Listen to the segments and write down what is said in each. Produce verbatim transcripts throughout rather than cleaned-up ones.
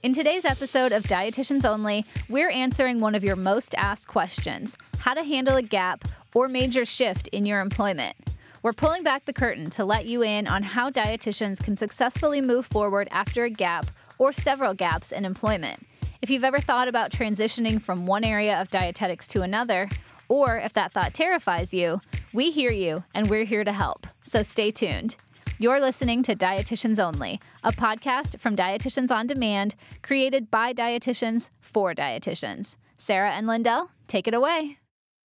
In today's episode of Dietitians Only, we're answering one of your most asked questions, how to handle a gap or major shift in your employment. We're pulling back the curtain to let you in on how dietitians can successfully move forward after a gap or several gaps in employment. If you've ever thought about transitioning from one area of dietetics to another, or if that thought terrifies you, we hear you and we're here to help. So stay tuned. You're listening to Dietitians Only, a podcast from Dietitians on Demand, created by dietitians for dietitians. Sarah and Lindell, take it away.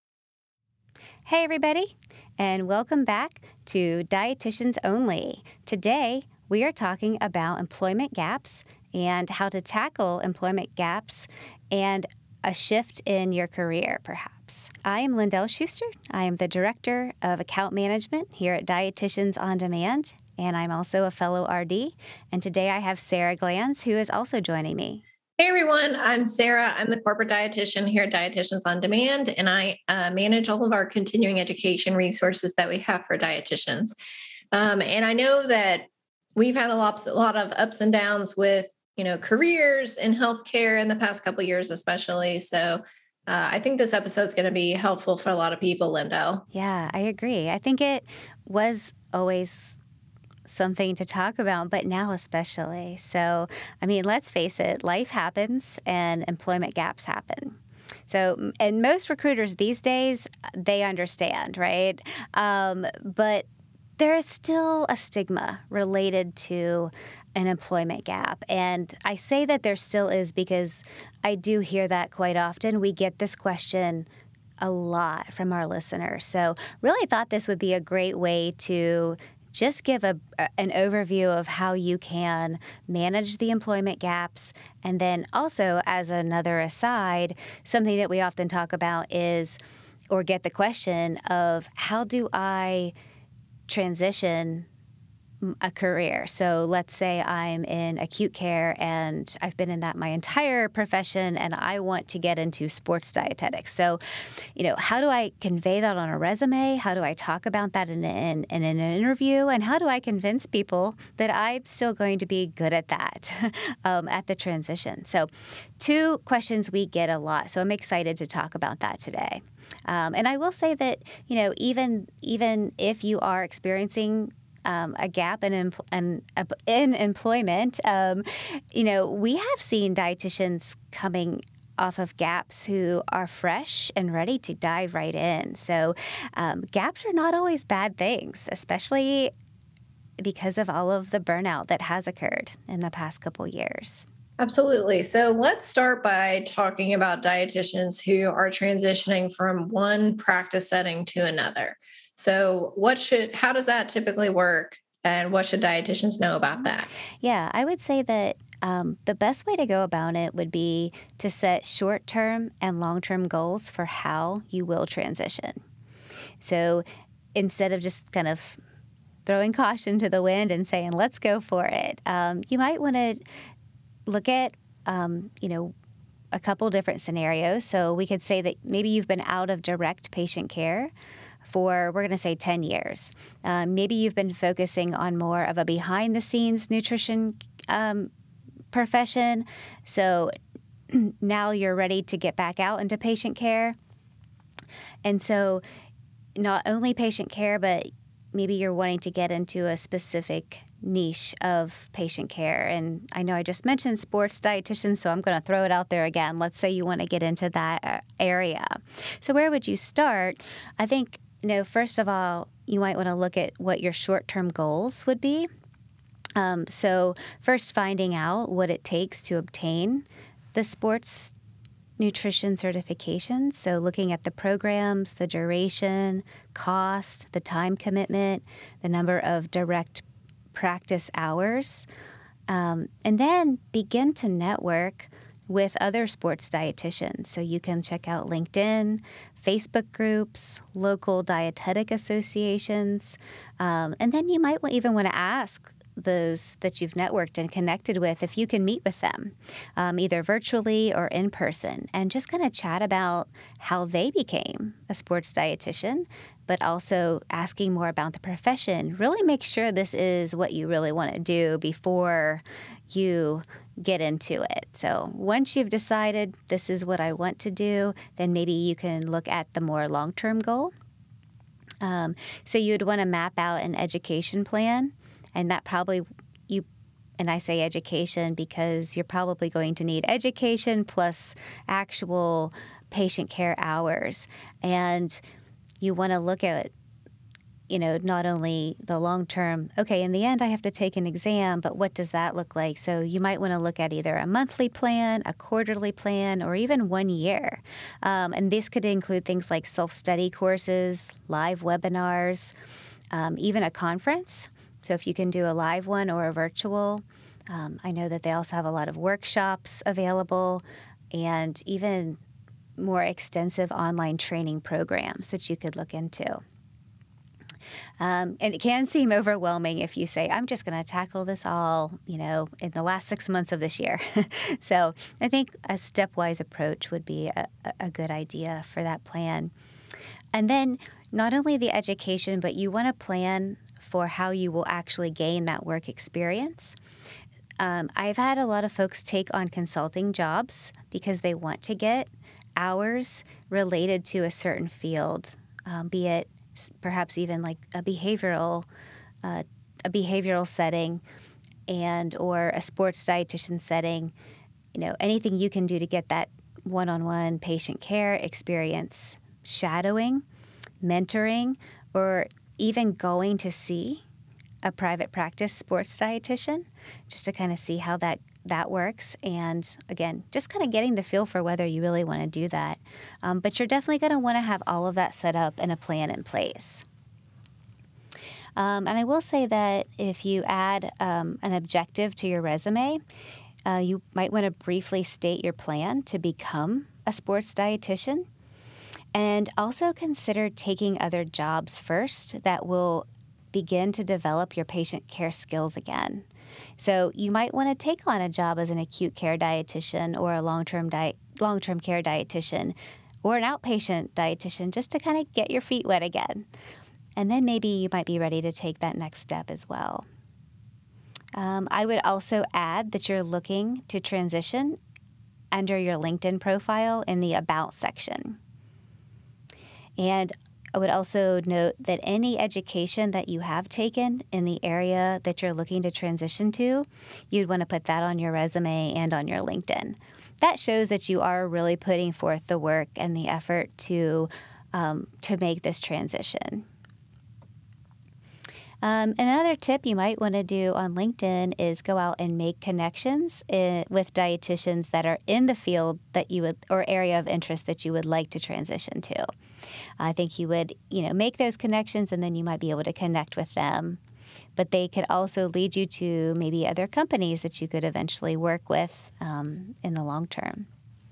Hey, everybody, and welcome back to Dietitians Only. Today, we are talking about employment gaps and how to tackle employment gaps and a shift in your career, perhaps. I am Lindell Schuster. I am the Director of Account Management here at Dietitians on Demand, and I'm also a fellow R D. And today I have Sarah Glanz, who is also joining me. Hey everyone, I'm Sarah. I'm the corporate dietitian here at Dietitians on Demand, and I uh, manage all of our continuing education resources that we have for dietitians. Um, and I know that we've had a lot, a lot of ups and downs with, you know, careers in healthcare in the past couple of years, especially. So uh, I think this episode is going to be helpful for a lot of people, Lindell. Yeah, I agree. I think it was always something to talk about, but now especially. So, I mean, let's face it, life happens and employment gaps happen. So, and most recruiters these days, they understand, right? Um, but there is still a stigma related to an employment gap. And I say that there still is because I do hear that quite often. We get this question a lot from our listeners. So really thought this would be a great way to just give a, an overview of how you can manage the employment gaps. And then also, as another aside, something that we often talk about is, or get the question of, how do I transition a career? So let's say I'm in acute care and I've been in that my entire profession and I want to get into sports dietetics. So, you know, how do I convey that on a resume? How do I talk about that in, in, in an interview? And how do I convince people that I'm still going to be good at that um, at the transition? So two questions we get a lot. So I'm excited to talk about that today. Um, and I will say that, you know, even even if you are experiencing Um, a gap in, empl- in, in employment, um, you know, we have seen dietitians coming off of gaps who are fresh and ready to dive right in. So um, gaps are not always bad things, especially because of all of the burnout that has occurred in the past couple years. Absolutely. So let's start by talking about dietitians who are transitioning from one practice setting to another. So what should, how does that typically work, and what should dietitians know about that? Yeah, I would say that um, the best way to go about it would be to set short-term and long-term goals for how you will transition. So instead of just kind of throwing caution to the wind and saying, let's go for it, um, you might want to look at, um, you know, a couple different scenarios. So we could say that maybe you've been out of direct patient care for, we're going to say, ten years. Um, maybe you've been focusing on more of a behind-the-scenes nutrition um, profession. So now you're ready to get back out into patient care. And so not only patient care, but maybe you're wanting to get into a specific niche of patient care. And I know I just mentioned sports dietitians, so I'm going to throw it out there again. Let's say you want to get into that area. So where would you start? I think, you know, first of all, you might want to look at what your short-term goals would be. Um, so first, finding out what it takes to obtain the sports nutrition certification. So looking at the programs, the duration, cost, the time commitment, the number of direct practice hours, um, and then begin to network with other sports dietitians. So you can check out LinkedIn, Facebook groups, local dietetic associations, um, and then you might even want to ask those that you've networked and connected with if you can meet with them, um, either virtually or in person, and just kind of chat about how they became a sports dietitian, but also asking more about the profession. Really make sure this is what you really want to do before you get into it. So once you've decided this is what I want to do, then maybe you can look at the more long-term goal. Um, so you'd want to map out an education plan, and that probably you, and I say education because you're probably going to need education plus actual patient care hours. And you want to look at, you know, not only the long term, okay, in the end I have to take an exam, but what does that look like? So you might want to look at either a monthly plan, a quarterly plan, or even one year. Um, and this could include things like self-study courses, live webinars, um, even a conference. So if you can do a live one or a virtual, um, I know that they also have a lot of workshops available and even more extensive online training programs that you could look into. Um, and it can seem overwhelming if you say, I'm just going to tackle this all, you know, in the last six months of this year. So I think a stepwise approach would be a, a good idea for that plan. And then not only the education, but you want to plan for how you will actually gain that work experience. Um, I've had a lot of folks take on consulting jobs because they want to get hours related to a certain field, um, be it perhaps even like a behavioral, uh, a behavioral setting, and or a sports dietitian setting. You know, anything you can do to get that one-on-one patient care experience, shadowing, mentoring, or even going to see a private practice sports dietitian, just to kind of see how that that works. And again, just kind of getting the feel for whether you really want to do that. Um, but you're definitely going to want to have all of that set up and a plan in place. Um, and I will say that if you add um, an objective to your resume, uh, you might want to briefly state your plan to become a sports dietitian. And also consider taking other jobs first that will begin to develop your patient care skills again. So you might want to take on a job as an acute care dietitian or a long-term diet, long-term care dietitian or an outpatient dietitian just to kind of get your feet wet again. And then maybe you might be ready to take that next step as well. Um, I would also add that you're looking to transition under your LinkedIn profile in the About section. And I would also note that any education that you have taken in the area that you're looking to transition to, you'd want to put that on your resume and on your LinkedIn. That shows that you are really putting forth the work and the effort to, um, to make this transition. Um, another tip you might want to do on LinkedIn is go out and make connections in, with dietitians that are in the field that you would, or area of interest that you would like to transition to. I think you would, you know, make those connections and then you might be able to connect with them. But they could also lead you to maybe other companies that you could eventually work with um, in the long term.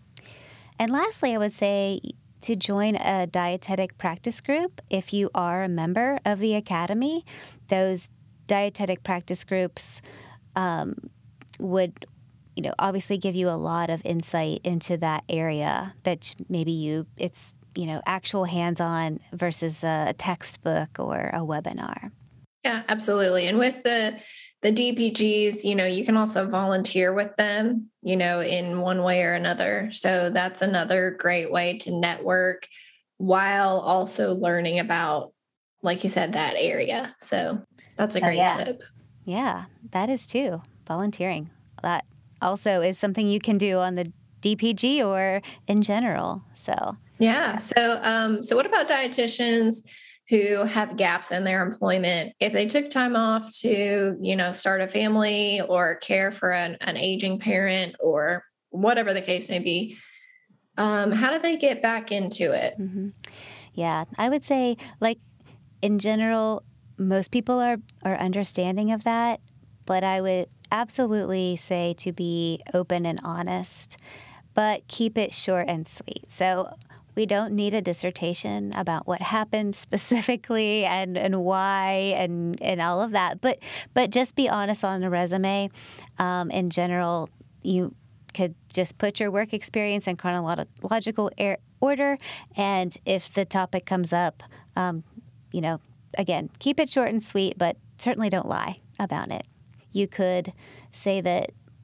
And lastly, I would say to join a dietetic practice group if you are a member of the academy. Those dietetic practice groups um, would, you know, obviously give you a lot of insight into that area that maybe you, it's, you know, actual hands-on versus a textbook or a webinar. Yeah, absolutely. And with the the D P Gs, you know, you can also volunteer with them, you know, in one way or another. So that's another great way to network while also learning about, like you said, that area. So that's a great oh, yeah. tip. Yeah, that is too. Volunteering. That also is something you can do on the D P G or in general. So yeah. So um, so what about dietitians who have gaps in their employment? If they took time off to, you know, start a family or care for an, an aging parent or whatever the case may be, um, how do they get back into it? Mm-hmm. Yeah, I would say, like, in general, most people are, are understanding of that, but I would absolutely say to be open and honest, but keep it short and sweet. So we don't need a dissertation about what happened specifically and, and why and, and all of that. But but just be honest on the resume. Um, in general, you could just put your work experience in chronological order. And if the topic comes up, um, you know, again, keep it short and sweet, but certainly don't lie about it. You could say that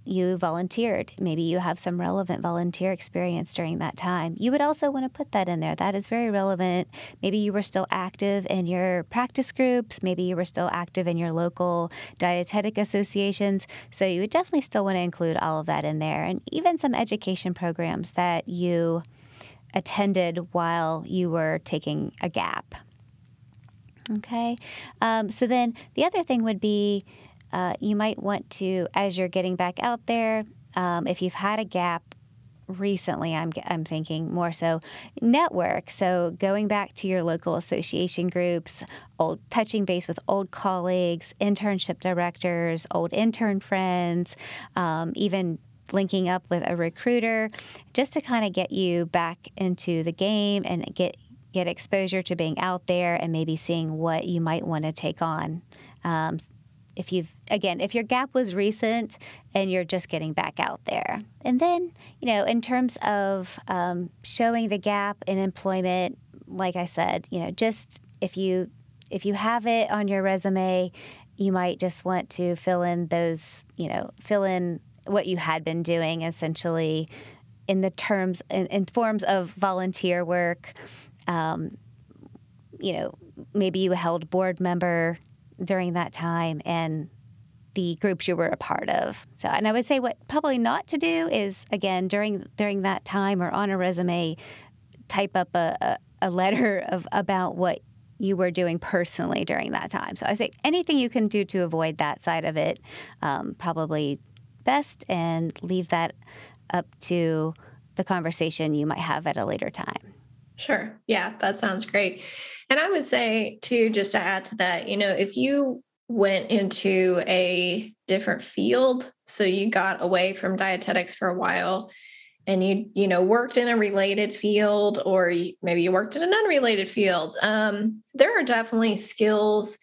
you volunteered. Maybe you have some relevant volunteer experience during that time. You would also want to put that in there. That is very relevant. Maybe you were still active in your practice groups. Maybe you were still active in your local dietetic associations. So you would definitely still want to include all of that in there, and even some education programs that you attended while you were taking a gap. Okay. Um, so then the other thing would be uh, you might want to, as you're getting back out there, um, if you've had a gap recently, I'm, I'm thinking more so network. So going back to your local association groups, old touching base with old colleagues, internship directors, old intern friends, um, even linking up with a recruiter, just to kind of get you back into the game and get get exposure to being out there and maybe seeing what you might want to take on. Um, if you've, again, if your gap was recent and you're just getting back out there. And then, you know, in terms of um, showing the gap in employment, like I said, you know, just if you if you have it on your resume, you might just want to fill in those, you know, fill in what you had been doing essentially in the terms, in, in forms of volunteer work. Um, you know, maybe you held board member during that time and the groups you were a part of. So, and I would say what probably not to do is, again, during during that time or on a resume, type up a, a, a letter of about what you were doing personally during that time. So I say anything you can do to avoid that side of it, um, probably best, and leave that up to the conversation you might have at a later time. Sure. Yeah, that sounds great. And I would say, too, just to add to that, you know, if you went into a different field, so you got away from dietetics for a while and you, you know, worked in a related field, or you, maybe you worked in an unrelated field, um, there are definitely skills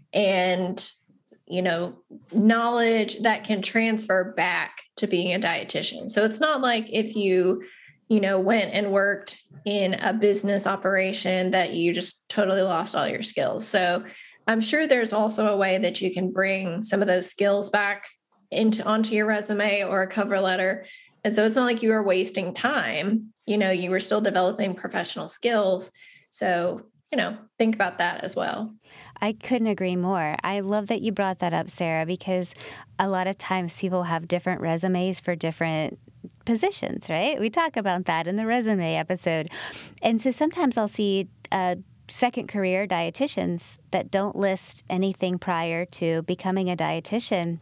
and, you know, knowledge that can transfer back to being a dietitian. So it's not like if you, you know, went and worked in a business operation that you just totally lost all your skills. So I'm sure there's also a way that you can bring some of those skills back into onto your resume or a cover letter. And so it's not like you were wasting time. You know, you were still developing professional skills. So, you know, think about that as well. I couldn't agree more. I love that you brought that up, Sarah, because a lot of times people have different resumes for different positions, right? We talk about that in the resume episode. And so sometimes I'll see uh, second career dietitians that don't list anything prior to becoming a dietitian.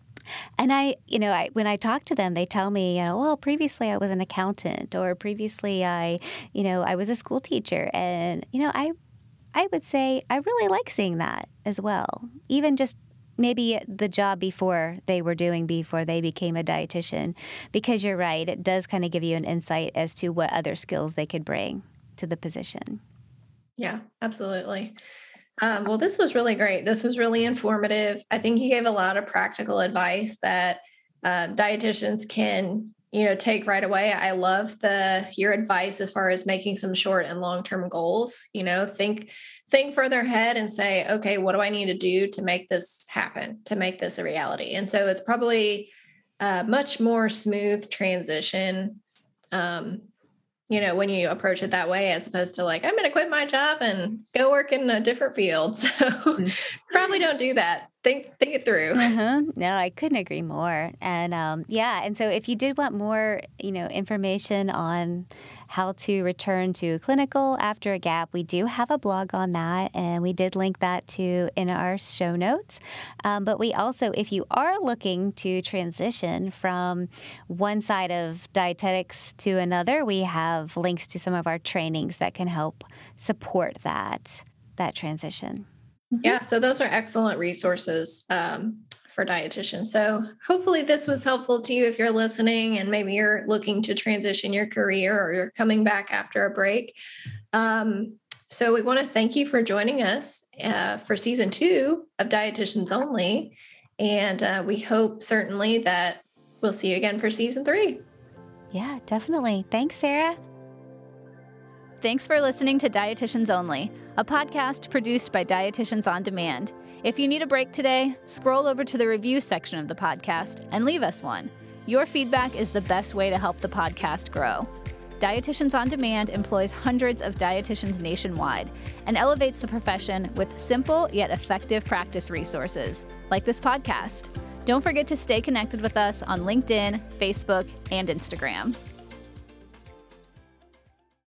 And I, you know, I, when I talk to them, they tell me, you know, well, previously I was an accountant, or previously I, you know, I was a school teacher. And, you know, I, I would say I really like seeing that as well, even just maybe the job before they were doing before they became a dietitian, because you're right, it does kind of give you an insight as to what other skills they could bring to the position. Yeah, absolutely. Um, well, this was really great. This was really informative. I think you gave a lot of practical advice that uh, dietitians can, you know, take right away. I love the your advice as far as making some short and long-term goals. You know, think think further ahead and say, okay, what do I need to do to make this happen, to make this a reality? And so it's probably a much more smooth transition, um, you know, when you approach it that way, as opposed to like, I'm going to quit my job and go work in a different field. So mm-hmm. probably don't do that. Think think it through. Uh-huh. No, I couldn't agree more. And um, yeah, and so if you did want more, you know, information on how to return to clinical after a gap, we do have a blog on that, and we did link that to in our show notes. Um, but we also, if you are looking to transition from one side of dietetics to another, we have links to some of our trainings that can help support that that transition. Yeah, so those are excellent resources um, for dietitians. So hopefully this was helpful to you if you're listening and maybe you're looking to transition your career or you're coming back after a break. Um, so we want to thank you for joining us uh, for season two of Dietitians Only. And uh, we hope certainly that we'll see you again for season three. Yeah, definitely. Thanks, Sarah. Thanks for listening to Dietitians Only, a podcast produced by Dietitians on Demand. If you need a break today, scroll over to the review section of the podcast and leave us one. Your feedback is the best way to help the podcast grow. Dietitians on Demand employs hundreds of dietitians nationwide and elevates the profession with simple yet effective practice resources, like this podcast. Don't forget to stay connected with us on LinkedIn, Facebook, and Instagram.